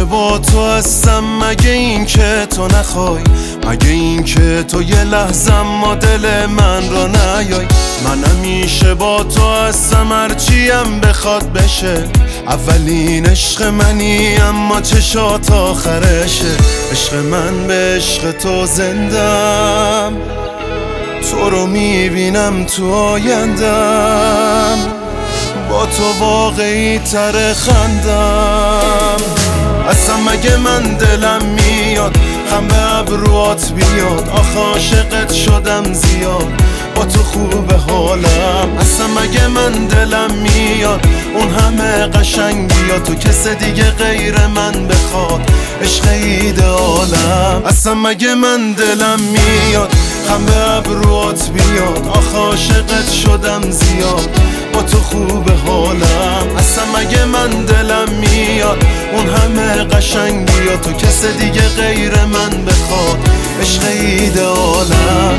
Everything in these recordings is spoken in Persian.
با تو هستم، مگه این که تو نخوای، مگه این که تو یه لحظه ما دل من رو نیای. من همیشه با تو هستم هرچیم بخواد بشه، اولین عشق منی اما چشات آخرشه. عشق من به عشق تو زندم، تو رو میبینم تو آیندم، با تو واقعی تر خندم. اصلا مگه من دلم میاد هم به ابروات بیاد، آخه عاشقت شدم زیاد، با تو خوبه حالم. اصلا مگه من دلم میاد اون همه قشنگ بیاد، تو کس دیگه غیر من بخواد، عشق ایدئالم. اصلا مگه من دلم میاد هم به ابروات بیاد، آخه عاشقت شدم زیاد، با تو خوبه حالم. اصلا مگه من دلم میاد اون همه قشنگ بیاد، تو کس دیگه غیر من بخواد، عشق ایدئالم.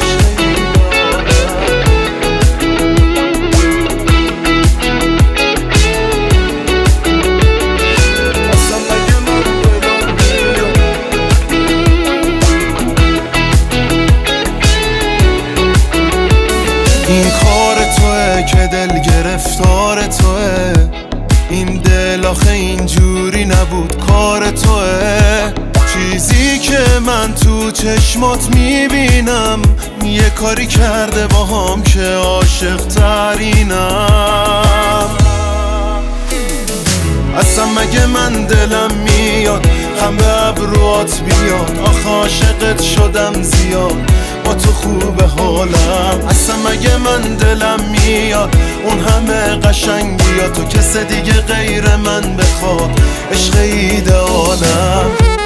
این کار توه که دل گرفتار توه، این دل آخه اینجوری نبود کار توه. چیزی که من تو چشمات میبینم یه کاری کرده باهام که عاشق ترینم. اصلا مگه من دلم میاد هم به ابروات بیاد، آخه عاشقت شدم زیاد، با تو خوبه حالم. اصلا مگه من دلم میاد اون همه قشنگ بیاد، تو کس دیگه غیر من بخواد، عشق ایدئالم.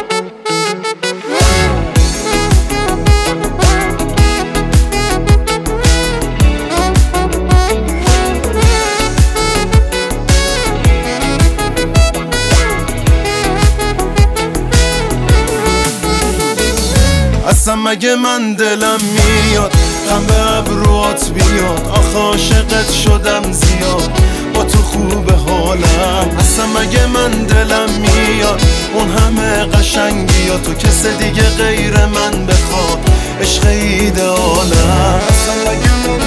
اصلا مگه من دلم میاد هم به ابروات بیاد، آخه عاشقت شدم زیاد، با تو خوبه حالم. اصلا مگه من دلم میاد اون همه قشنگ بیاد، تو کس دیگه غیر من بخواد، عشق ایدئالم. اصلا مگه من